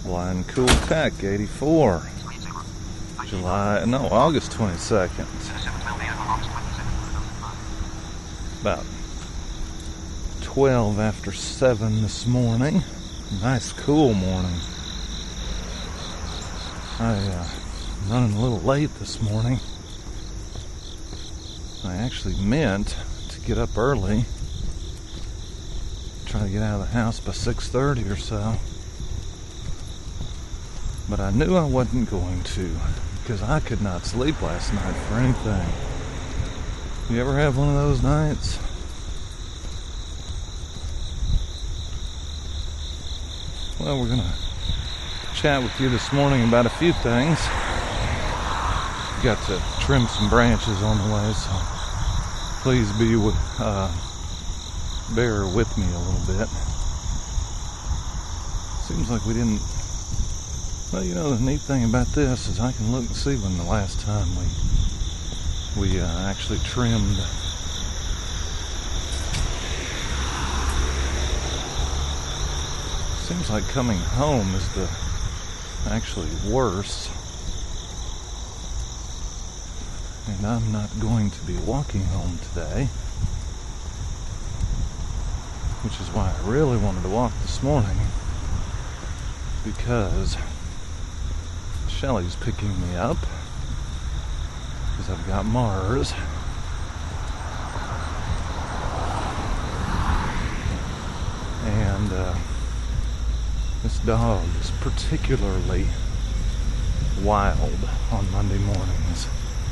Blind Cool Tech 84. August 22nd. About 12 after 7 this morning. Nice cool morning. Running a little late this morning. I actually meant to get up early. Try to get out of the house by 6:30 or so. But I knew I wasn't going to because I could not sleep last night for anything. You ever have one of those nights? Well, we're going to chat with you this morning about a few things. Got to trim some branches on the way, so please bear with me a little bit. Seems like we didn't. Well, you know, the neat thing about this is I can look and see when the last time we actually trimmed. Seems like coming home is the actually worse. And I'm not going to be walking home today, which is why I really wanted to walk this morning, because Shelly's picking me up because I've got Mars. And this dog is particularly wild on Monday mornings,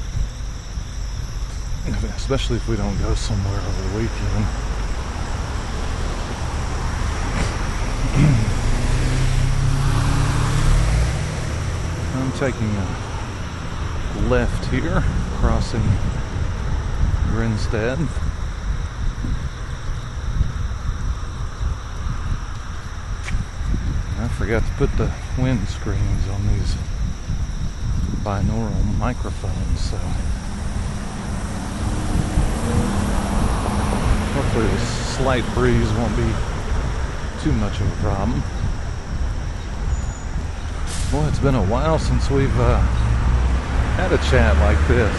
especially if we don't go somewhere over the weekend. I'm taking a left here, crossing Grinstead. I forgot to put the wind screens on these binaural microphones, so hopefully this slight breeze won't be too much of a problem. Boy, it's been a while since we've had a chat like this.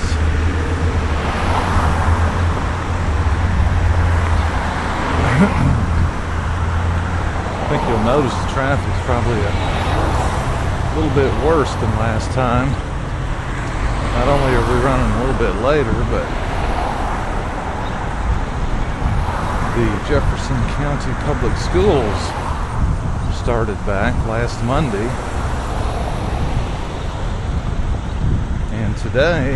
I think you'll notice the traffic's probably a little bit worse than last time. Not only are we running a little bit later, but the Jefferson County Public Schools started back last Monday. And today,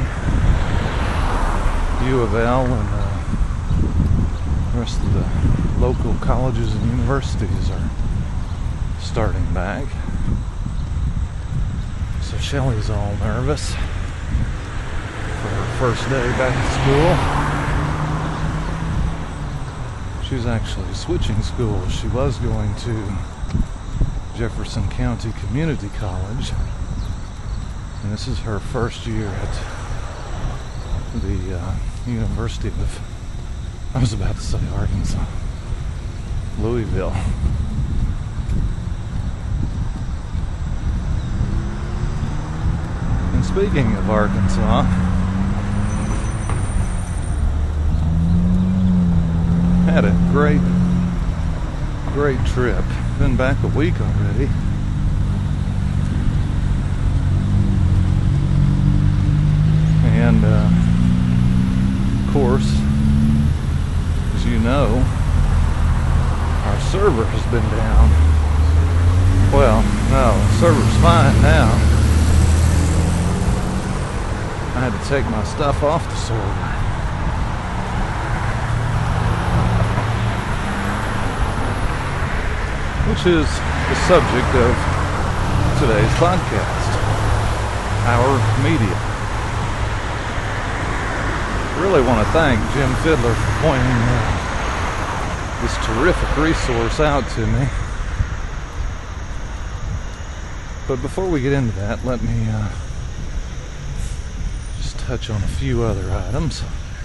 U of L and the rest of the local colleges and universities are starting back. So Shelly's all nervous for her first day back at school. She's actually switching schools. She was going to Jefferson County Community College, and this is her first year at the University of, I was about to say Arkansas, Louisville. And speaking of Arkansas, had a great trip. Been back a week already. And of course, as you know, our server has been down. Well, no, the server's fine now. I had to take my stuff off the server. Which is the subject of today's podcast, our media. I really want to thank Jim Fiddler for pointing this terrific resource out to me. But before we get into that, let me just touch on a few other items.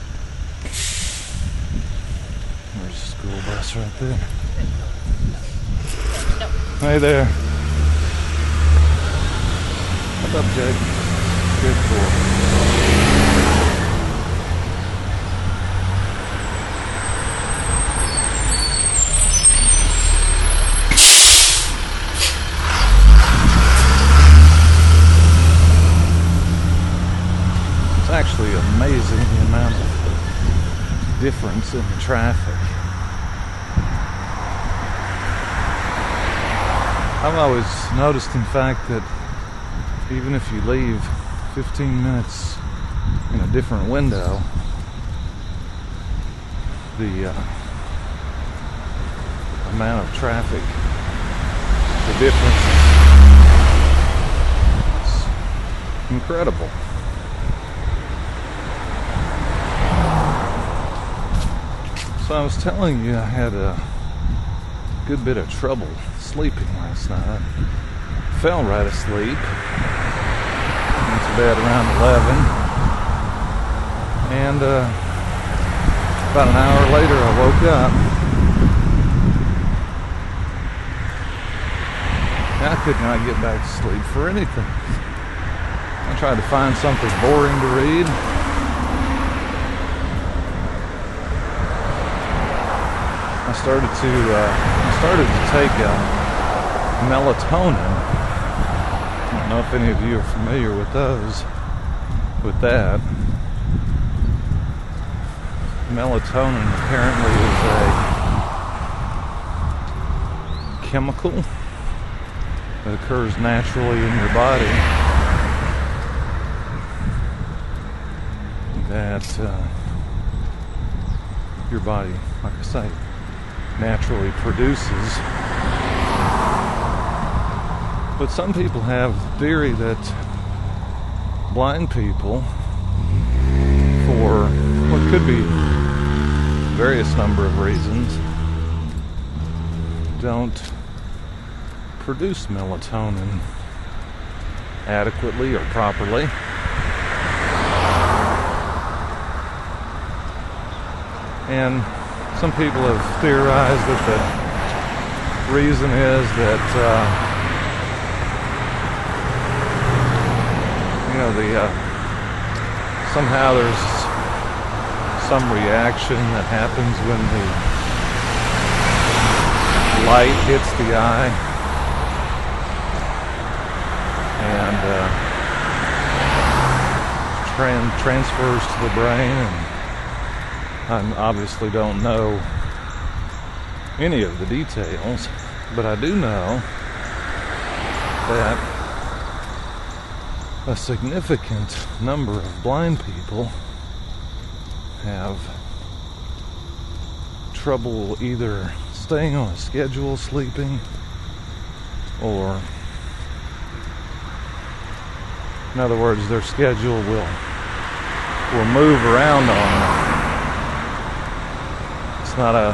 There's a school bus right there. Hey there. subject. Good for. It's actually amazing the amount of difference in the traffic. I've always noticed, in fact, that even if you leave 15 minutes in a different window, the amount of traffic, the difference is incredible. So I was telling you I had a good bit of trouble sleeping last night. Fell right asleep. Went to bed around 11. And about an hour later I woke up. I could not get back to sleep for anything. I tried to find something boring to read. I started to take melatonin. I don't know if any of you are familiar with those, with that. Melatonin apparently is a chemical that occurs naturally in your body that your body, like I say, naturally produces. But some people have the theory that blind people, for what could be various number of reasons, don't produce melatonin adequately or properly. And some people have theorized that the reason is that somehow there's some reaction that happens when the light hits the eye, and transfers to the brain. And I obviously don't know any of the details, but I do know that a significant number of blind people have trouble either staying on a schedule, sleeping, or, in other words, their schedule will move around on them. It's not a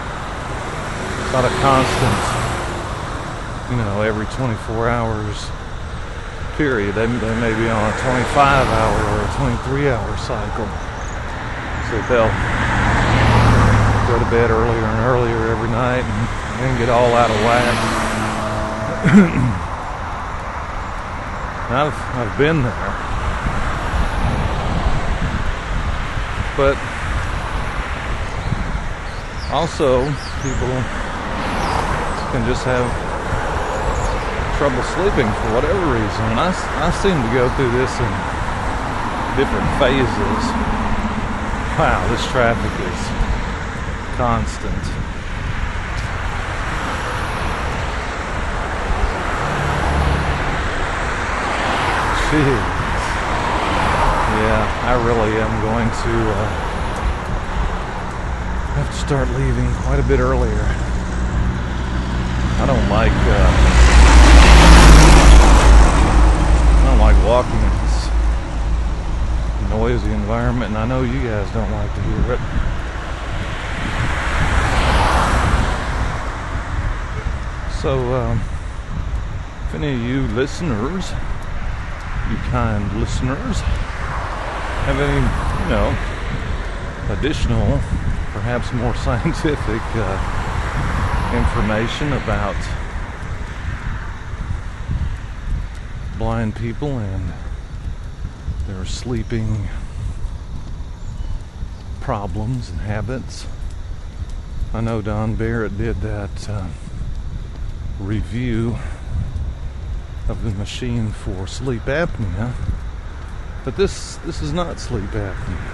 constant, every 24 hours period. They may be on a 25-hour or a 23-hour cycle. So they'll go to bed earlier and earlier every night and then get all out of whack. I've been there. But also, people can just have trouble sleeping for whatever reason. And I seem to go through this in different phases. Wow, this traffic is constant. Jeez. Yeah, I really am going to have to start leaving quite a bit earlier. I don't like walking in this noisy environment, and I know you guys don't like to hear it. So, if any of you listeners, you kind listeners, have any, additional, perhaps more scientific information about blind people and their sleeping problems and habits. I know Don Barrett did that review of the machine for sleep apnea, but this is not sleep apnea.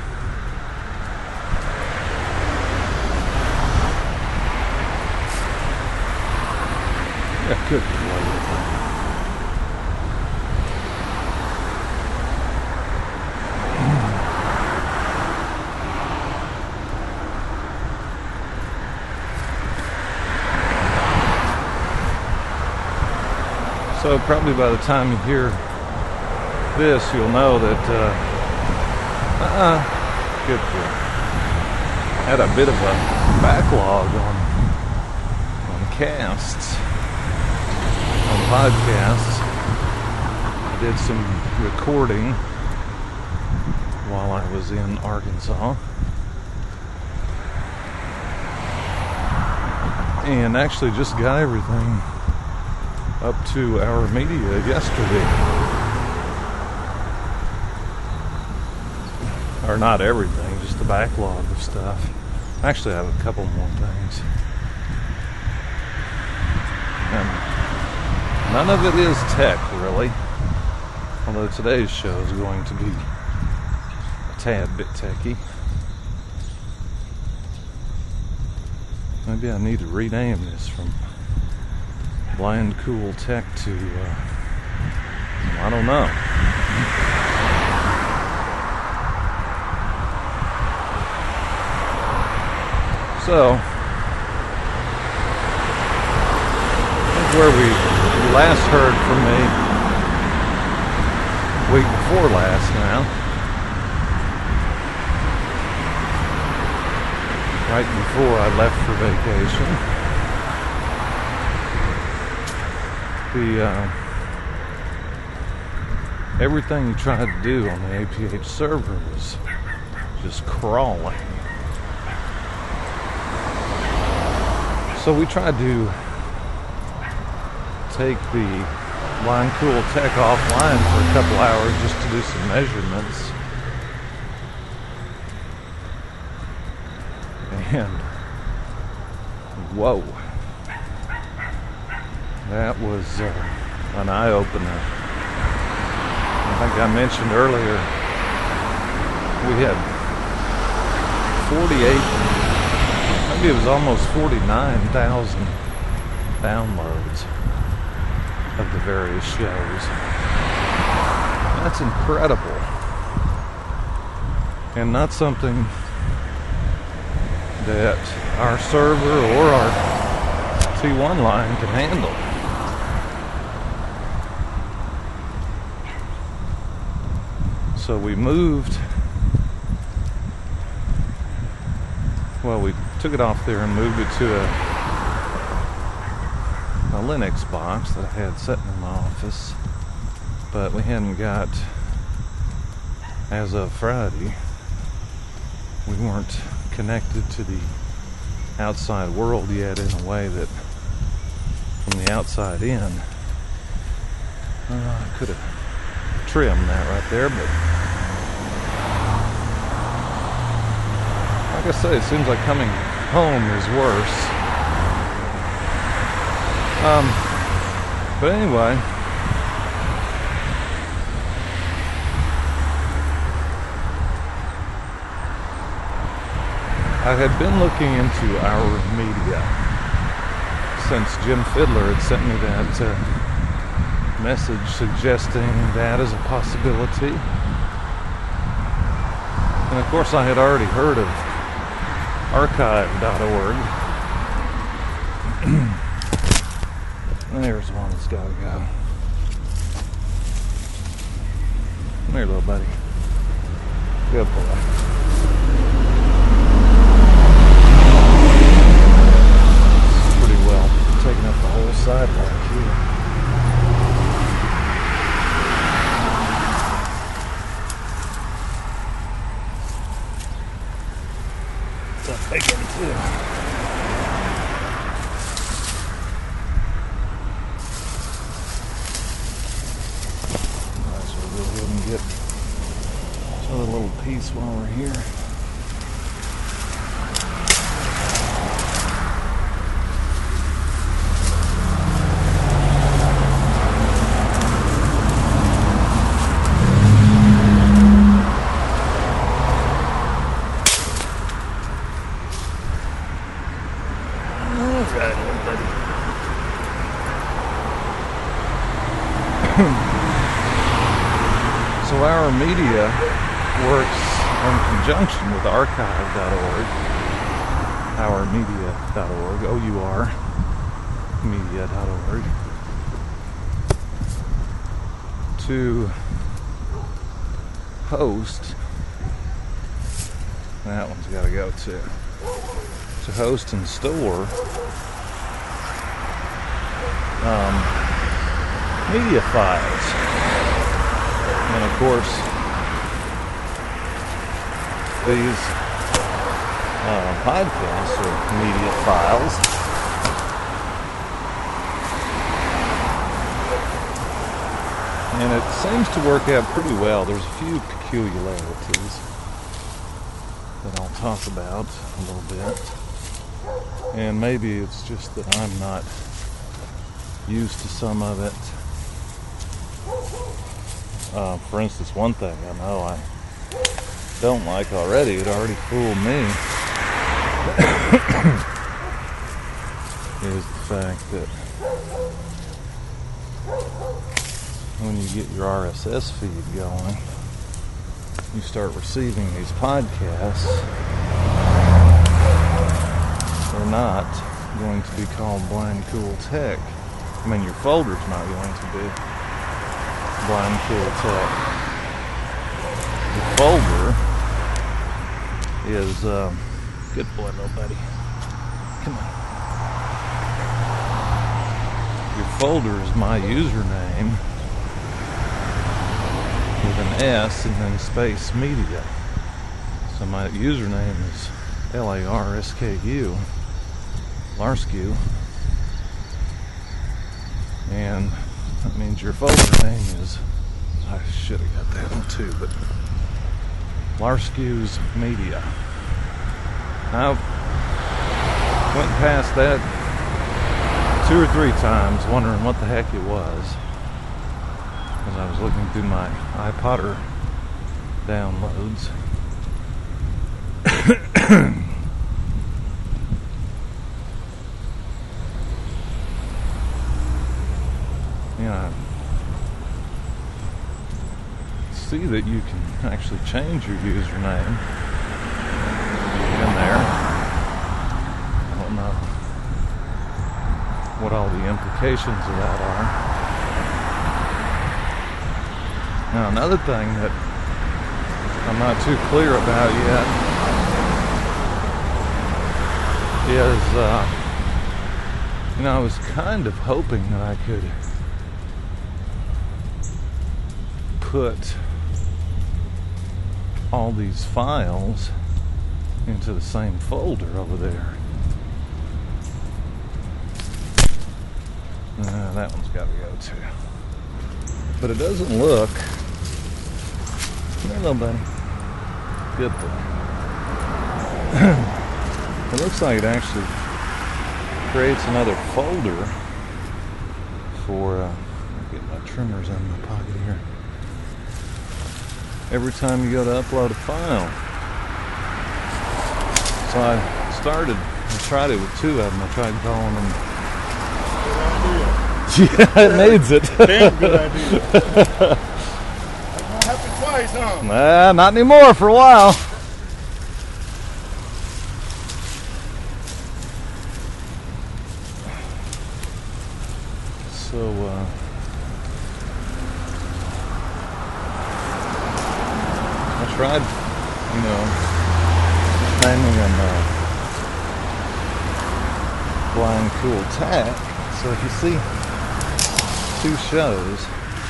Yeah, good lord. So probably by the time you hear this, you'll know that good for you. Had a bit of a backlog on casts, on podcasts. I did some recording while I was in Arkansas, and actually just got everything up to our media yesterday. Or not everything, just the backlog of stuff. Actually, I have a couple more things. And none of it is tech, really. Although today's show is going to be a tad bit techy. Maybe I need to rename this from Blind Cool Tech to, I don't know. So, that's where we last heard from me, week before last now. Right before I left for vacation. Everything you tried to do on the APH server was just crawling. So we tried to take the Blind Cool Tech offline for a couple hours just to do some measurements. And whoa. That was an eye-opener. I think I mentioned earlier we had 48, maybe it was almost 49,000 downloads of the various shows. That's incredible. And not something that our server or our T1 line can handle. So we moved, well, we took it off there and moved it to a Linux box that I had sitting in my office, but we hadn't got, as of Friday, we weren't connected to the outside world yet in a way that from the outside in, I could have trimmed that right there, but like I say, it seems like coming home is worse. But anyway, I had been looking into our media since Jim Fiddler had sent me that message suggesting that as a possibility. And of course I had already heard of archive.org. There's one that's gotta go. Come here, little buddy. Good boy. Pretty well taking up the whole sidewalk here. It's a big one too. get another little piece while we're here. So our media works in conjunction with archive.org, ourmedia.org, O-U-R, media.org, to host, that one's got to go too, to host and store media files. And of course, these podcasts are media files. And it seems to work out pretty well. There's a few peculiarities that I'll talk about a little bit. And maybe it's just that I'm not used to some of it. For instance, one thing I know I don't like already, it already fooled me, is the fact that when you get your RSS feed going, you start receiving these podcasts. They're not going to be called Blind Cool Tech. I mean, your folder's not going to be Blind Cool Tech. The folder is, good boy, little buddy. Come on. Your folder is my username with an S and then space media. So my username is LARSKU, Larsku. And that means your folder name is, I should have got that one too, but Larsku's Media. I went past that 2 or 3 times wondering what the heck it was, as I was looking through my iPodder downloads. See that you can actually change your username in there. I don't know what all the implications of that are. Now, another thing that I'm not too clear about yet is, I was kind of hoping that I could put all these files into the same folder over there. That one's got to go too. But it doesn't look. Hello, buddy. Good boy. It looks like it actually creates another folder for. I'll get my trimmers out of my pocket here. Every time you go to upload a file. So I tried it with 2 of them. I tried calling them. Good idea. Yeah, it needs it. Damn good idea. That won't happen twice, huh? Nah, not anymore for a while. So, I tried, naming them Blind Cool Tech. So if you see 2 shows,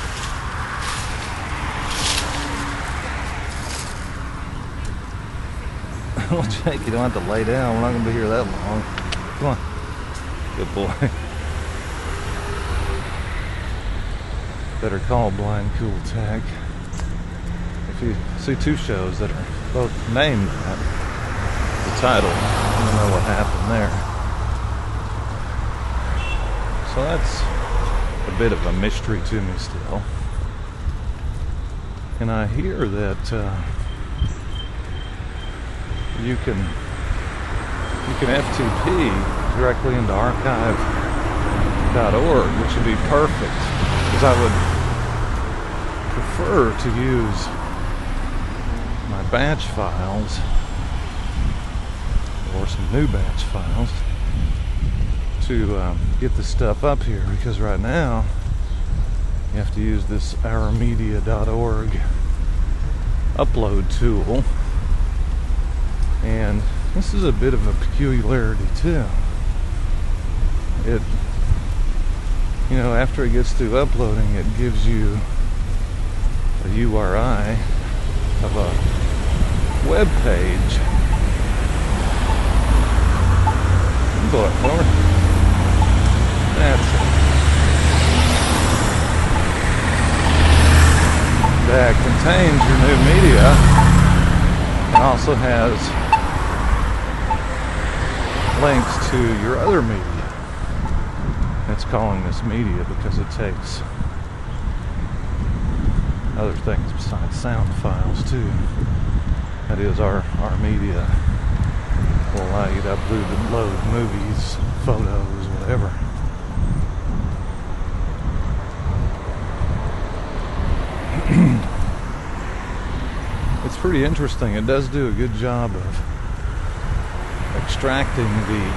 well, Jake, you don't have to lay down. We're not going to be here that long. Come on. Good boy. Better call Blind Cool Tech. if you see two shows that are both named that, the title, you'll know what happened there. So that's a bit of a mystery to me still. And I hear that you can FTP directly into archive.org, which would be perfect, because I would prefer to use my batch files or some new batch files to get the stuff up here, because right now you have to use this ourmedia.org upload tool, and this is a bit of a peculiarity too. It, you know, after it gets through uploading, it gives you a URI of a web page. Blow it for me. That's it. That contains your new media and also has links to your other media. It's calling this media because it takes other things besides sound files too. That is, our media will allow you to upload movies, photos, whatever. It's pretty interesting. It does do a good job of extracting the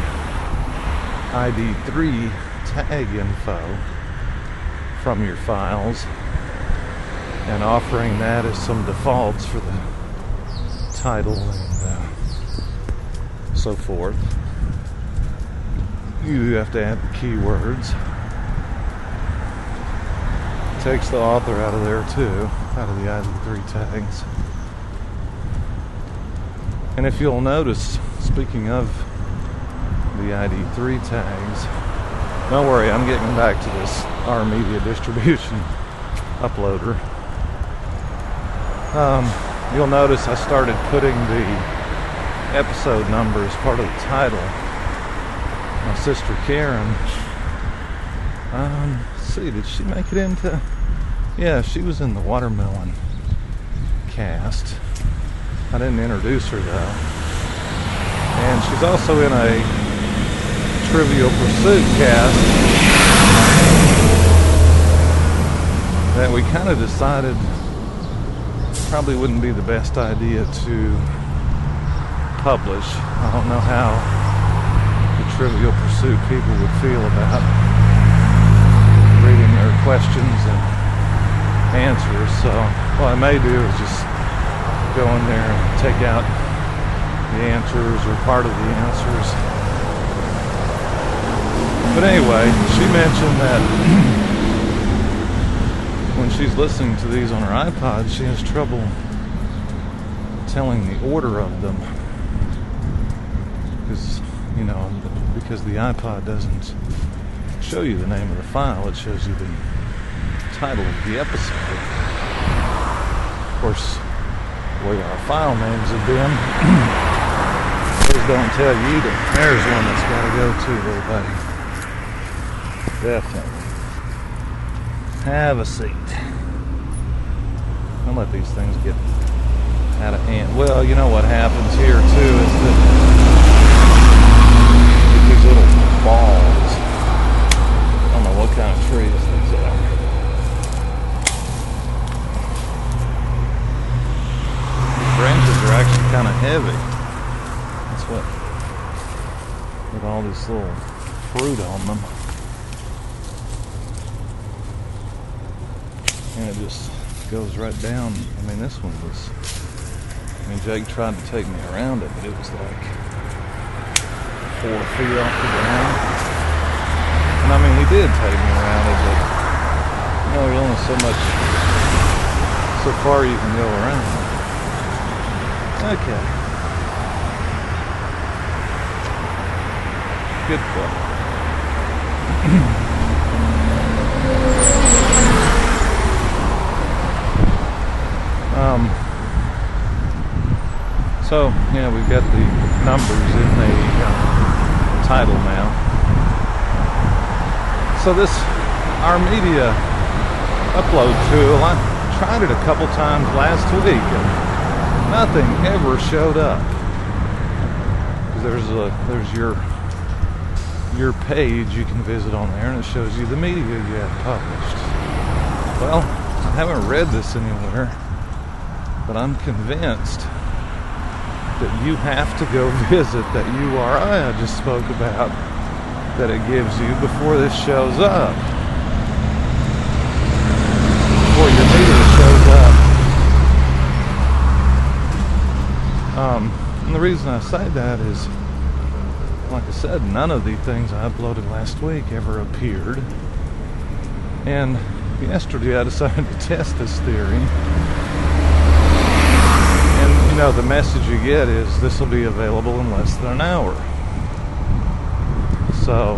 ID3 tag info from your files and offering that as some defaults for the title and so forth. You have to add the keywords. Takes the author out of there too, out of the ID3 tags. And if you'll notice, speaking of the ID3 tags, don't worry, I'm getting back to this Our Media distribution uploader. You'll notice I started putting the episode number as part of the title. My sister Karen, let's see, did she make it into? Yeah, she was in the Watermelon cast. I didn't introduce her though. And she's also in a Trivial Pursuit cast that we kind of decided probably wouldn't be the best idea to publish. I don't know how the Trivial Pursuit people would feel about reading their questions and answers, so what I may do is just go in there and take out the answers or part of the answers. But anyway, she mentioned that when she's listening to these on her iPod, she has trouble telling the order of them because the iPod doesn't show you the name of the file, it shows you the title of the episode. Of course, the way our file names have been, those don't tell you either. There's one that's got to go to, little buddy. Definitely. Have a seat. Don't let these things get out of hand. Well, you know what happens here too is that these little balls. I don't know what kind of trees these are. These branches are actually kind of heavy. That's what, with all this little fruit on them. And it just goes right down. I mean, this one was, Jake tried to take me around it, but it was like 4 feet off the ground. And he did take me around it, but there's only so far you can go around. Okay. Good book. So, yeah, we've got the numbers in the title now. So this, our media upload tool, I tried it a couple times last week and nothing ever showed up. There's your page you can visit on there, and it shows you the media you have published. Well, I haven't read this anywhere, but I'm convinced that you have to go visit that URI I just spoke about that it gives you before this shows up. Before your media shows up. And the reason I say that is, like I said, none of the things I uploaded last week ever appeared. And yesterday I decided to test this theory. And, you know, the message you get is this will be available in less than an hour. So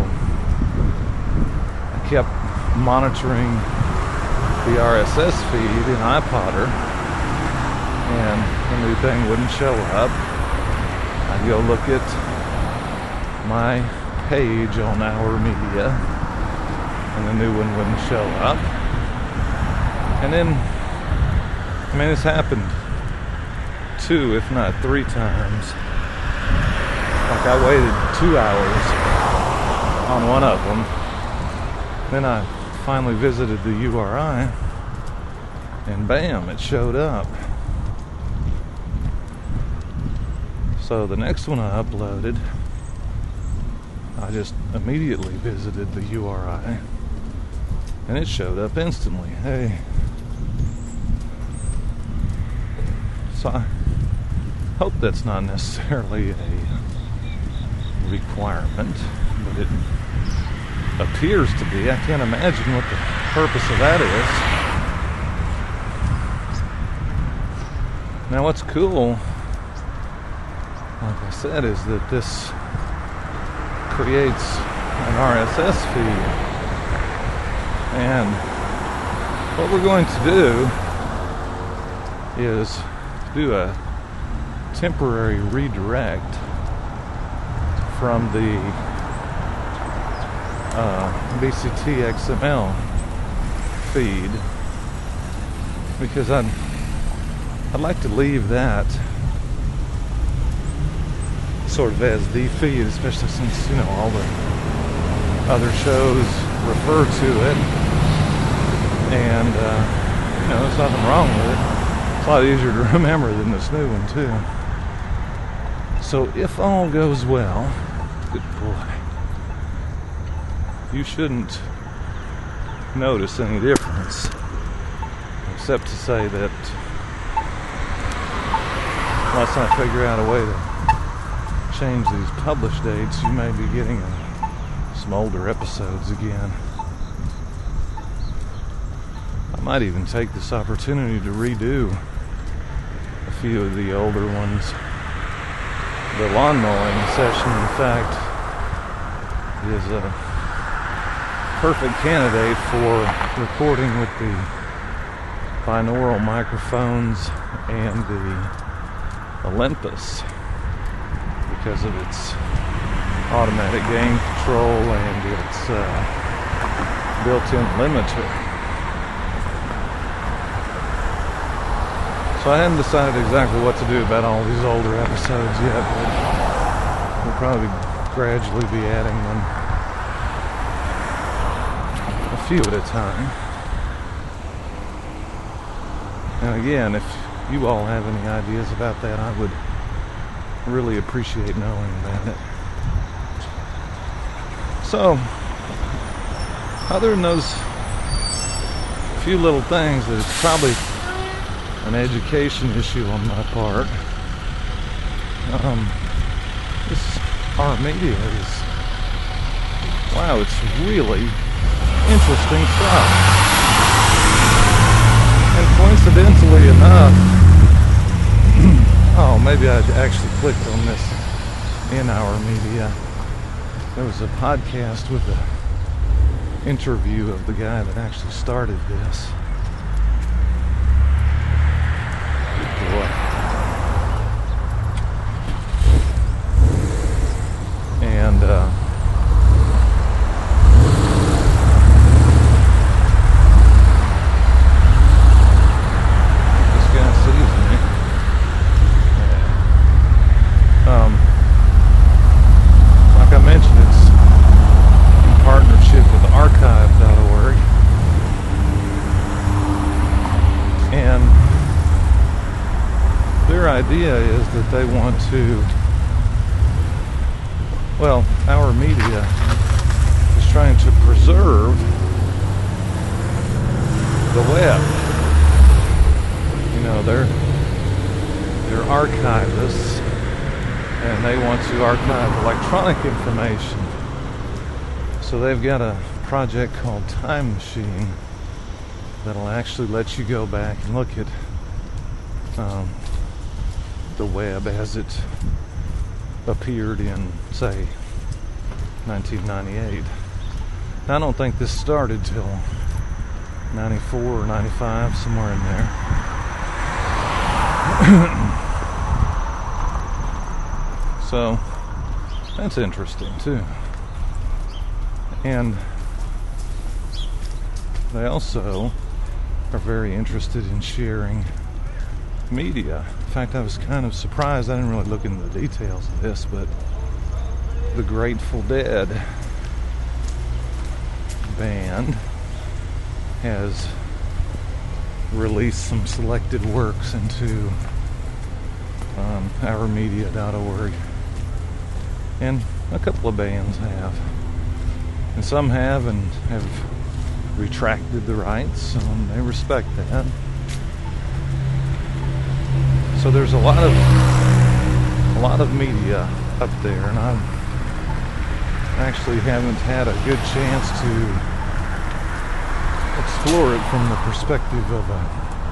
I kept monitoring the RSS feed in iPodder, and the new thing wouldn't show up. I'd go look at my page on Our Media, and the new one wouldn't show up. And then, I mean, this happened 2, if not 3 times. Like, I waited 2 hours on one of them. Then I finally visited the URI, and bam, it showed up. So the next one I uploaded, I just immediately visited the URI, and it showed up instantly. Hey. So I hope that's not necessarily a requirement, but it appears to be. I can't imagine what the purpose of that is. Now what's cool, like I said, is that this creates an RSS feed, and what we're going to do is do a temporary redirect from the BCT XML feed, because I'd like to leave that sort of as the feed, especially since, you know, all the other shows refer to it, and you know, there's nothing wrong with it. It's a lot easier to remember than this new one too. So if all goes well, good boy, you shouldn't notice any difference, except to say that unless I figure out a way to change these publish dates, you may be getting some older episodes again. I might even take this opportunity to redo a few of the older ones. The lawn mowing session, in fact, is a perfect candidate for recording with the binaural microphones and the Olympus, because of its automatic gain control and its built-in limiter. So I haven't decided exactly what to do about all these older episodes yet, but we'll probably gradually be adding them a few at a time. And again, if you all have any ideas about that, I would really appreciate knowing about it. So, other than those few little things, that it's probably an education issue on my part. This Our Media is, wow, it's really interesting stuff. And coincidentally enough, oh, maybe I actually clicked on this in Our Media. There was a podcast with an interview of the guy that actually started this. Good boy. idea is that they want to, well, our media is trying to preserve the web. You know, they're archivists, and they want to archive electronic information. So they've got a project called Time Machine that'll actually let you go back and look at the web as it appeared in, say, 1998. Now, I don't think this started till 94 or 95, somewhere in there. So that's interesting too. And they also are very interested in sharing media. In fact, I was kind of surprised. I didn't really look into the details of this, but the Grateful Dead band has released some selected works into ourmedia.org, and a couple of bands have, and some have and have retracted the rights, and they respect that. So there's a lot of media up there, and I actually haven't had a good chance to explore it from the perspective of a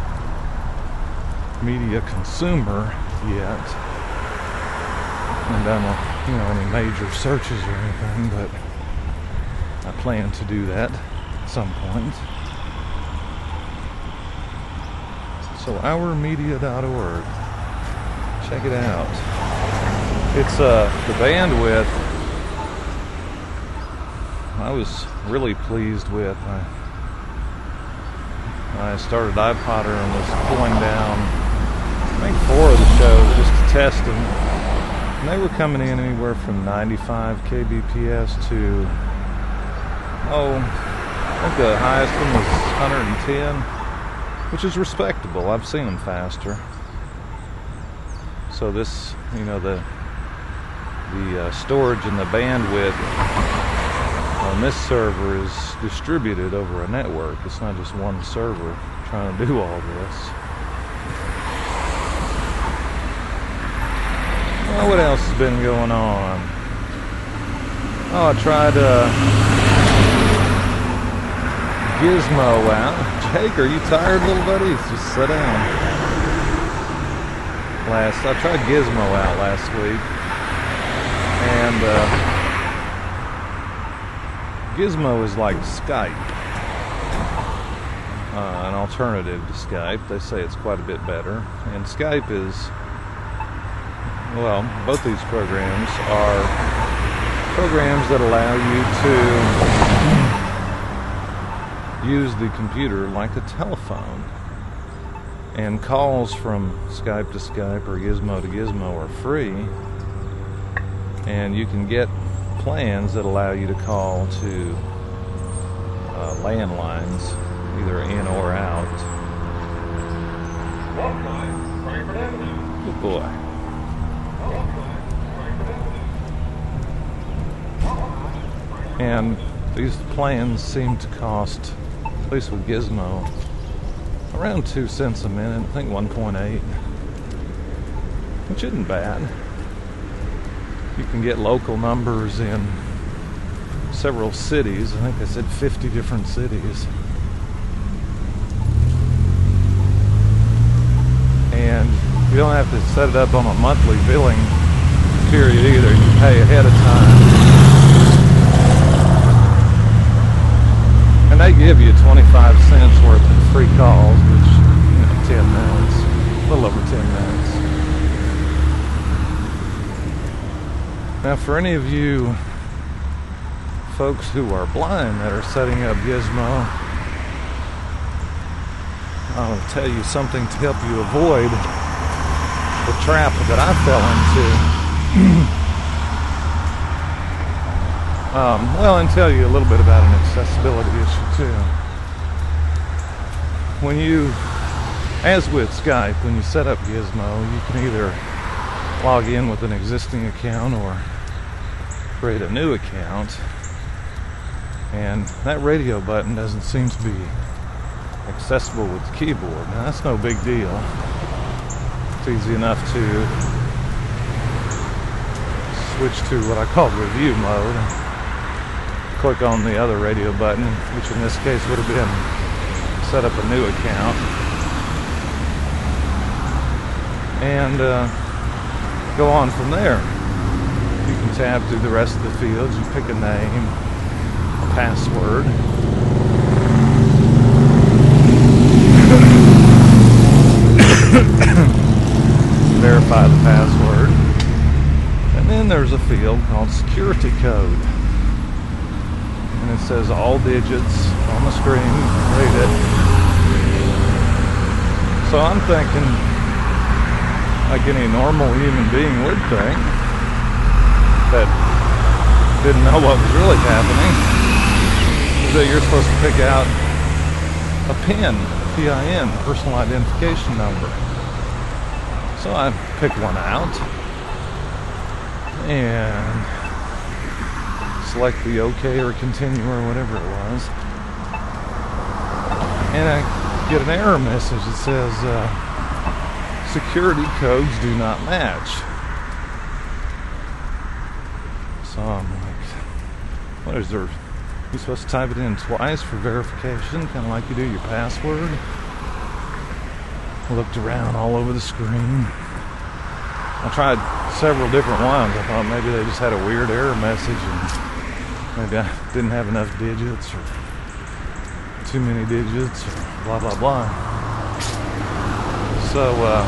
media consumer yet. I haven't done any major searches or anything, but I plan to do that at some point. So ourmedia.org, check it out. It's the bandwidth I was really pleased with. I started iPodder and was pulling down, I think, 4 of the shows just to test them. And they were coming in anywhere from 95 kbps to, I think the highest one was 110, which is respectable. I've seen them faster. So this, the storage and the bandwidth on this server is distributed over a network. It's not just one server trying to do all this. Well, what else has been going on? I tried Gizmo out. Jake, are you tired, little buddy? Just sit down. I tried Gizmo out last week, and Gizmo is like Skype, an alternative to Skype. They say it's quite a bit better. And Skype is, both these programs are programs that allow you to use the computer like a telephone. And calls from Skype to Skype or Gizmo to Gizmo are free. And you can get plans that allow you to call to landlines, either in or out. Good boy. And these plans seem to cost, at least with Gizmo, around 2 cents a minute. I think 1.8, which isn't bad. You can get local numbers in several cities. I think I said 50 different cities. And you don't have to set it up on a monthly billing period either. You pay ahead of time. And they give you 25 cents worth of free calls, which, 10 minutes, a little over 10 minutes. Now, for any of you folks who are blind that are setting up Gizmo, I'll tell you something to help you avoid the trap that I fell into. And tell you a little bit about an accessibility issue too. When you As with Skype, when you set up Gizmo, you can either log in with an existing account or create a new account. And that radio button doesn't seem to be accessible with the keyboard. Now that's no big deal. It's easy enough to switch to what I call review mode and click on the other radio button, which in this case would have been set up a new account, and go on from there. You can tab through the rest of the fields. You pick a name, a password. Verify the password. And then there's a field called security code. And it says all digits on the screen. Read it. So I'm thinking, like any normal human being would think, that didn't know what was really happening, is that you're supposed to pick out a PIN, PIN, personal identification number. So I picked one out and select the OK or continue or whatever it was, and I get an error message that says security codes do not match. So I'm like, what is there? You're supposed to type it in twice for verification, kind of like you do your password. I looked around all over the screen. I tried several different ones. I thought maybe they just had a weird error message and maybe I didn't have enough digits or too many digits or blah blah blah. So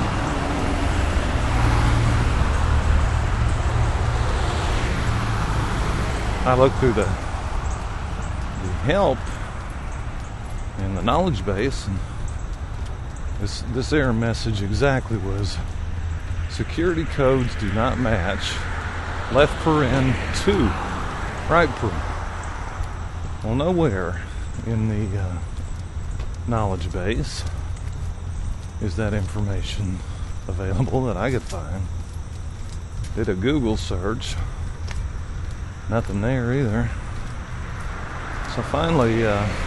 I looked through the help and the knowledge base, and this error message exactly was security codes do not match, left paren 2, right paren. Well, nowhere in the knowledge base is that information available that I could find. Did a Google search, nothing there either. So finally,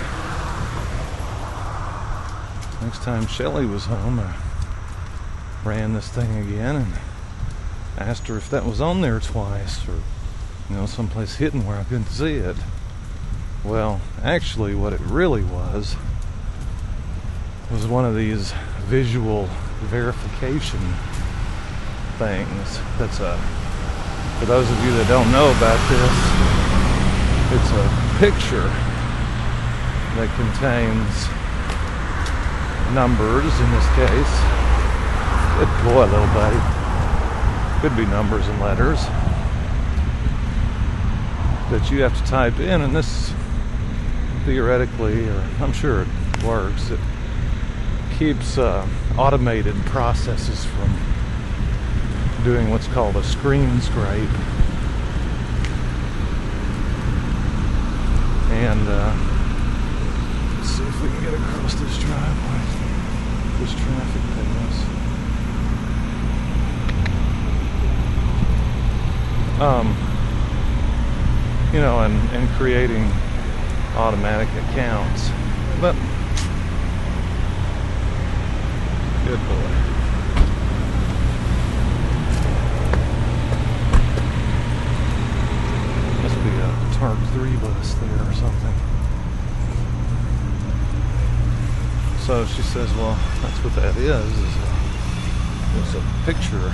next time Shelly was home, I ran this thing again and asked her if that was on there twice, or someplace hidden where I couldn't see it. Well, actually what it really was one of these visual verification things. That's for those of you that don't know about this, it's a picture that contains numbers in this case. Good boy, little buddy. Could be numbers and letters that you have to type in, and this theoretically, or I'm sure it works, it keeps automated processes from doing what's called a screen scrape. And let's see if we can get across this driveway. This traffic pass. And creating automatic accounts. But good boy. Must be a Targ 3 bus there or something. So she says, well, that's what that is it's a picture.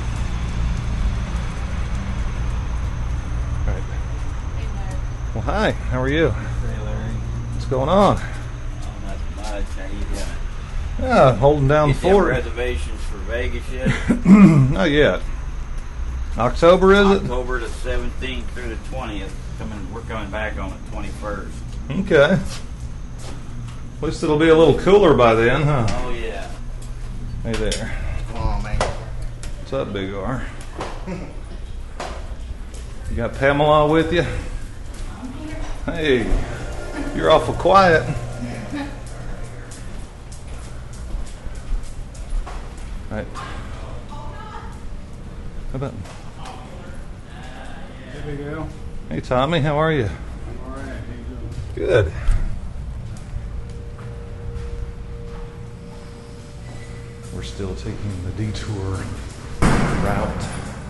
Right. Well, hi, how are you? Hey, Larry. What's going on? Oh, not much. How you doing? Yeah, holding down the Get them fort. reservations for Vegas yet? Not yet. October, is it? October the 17th through the 20th. We're coming back on the 21st. Okay. At least it'll be a little cooler by then, huh? Oh, yeah. Hey there. Come on, man. What's up, Big R? You got Pamela with you? Hey, you're awful quiet. Right. How about? Hey, Big Al. Hey, Tommy, how are you? I'm all right. How you doing? Good. We're still taking the detour route.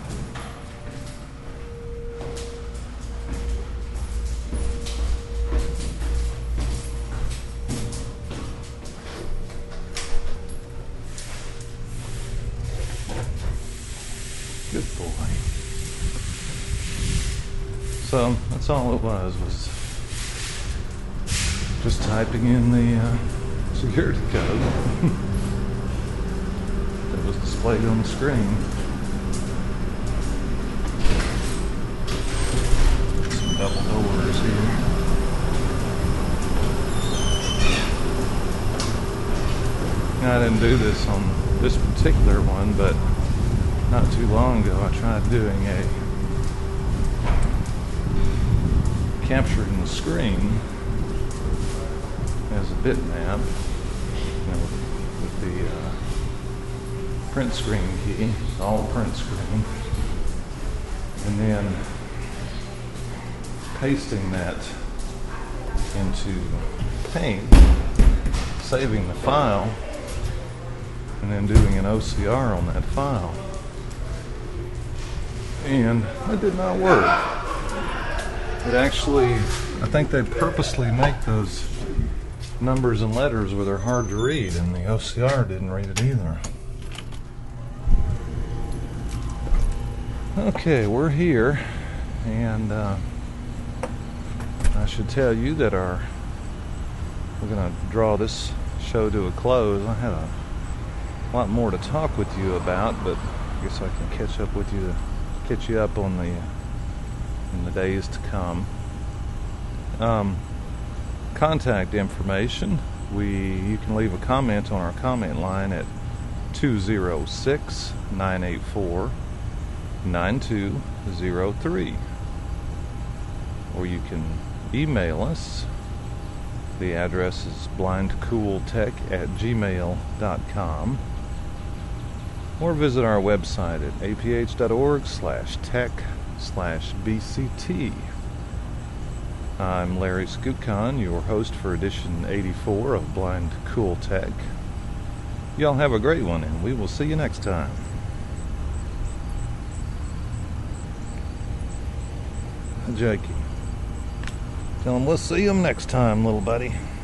Good boy. So that's all it was just typing in the security code that was displayed on the screen. Some double doors here. I didn't do this on this particular one, but not too long ago I tried doing capturing the screen as a bitmap, with the print screen key, all print screen, and then pasting that into Paint, saving the file, and then doing an OCR on that file. And it did not work. It actually, I think they purposely make those numbers and letters where they're hard to read, and the OCR didn't read it either. Okay, we're here, and I should tell you that we're going to draw this show to a close. I had a lot more to talk with you about, but I guess I can catch up on in the days to come. Contact information. You can leave a comment on our comment line at 206-984-9203, or you can email us. The address is blindcooltech@gmail.com, or visit our website at aph.org/tech/BCT. I'm Larry Scootcon, your host for edition 84 of Blind Cool Tech. Y'all have a great one, and we will see you next time. Jakey, tell him we'll see him next time, little buddy.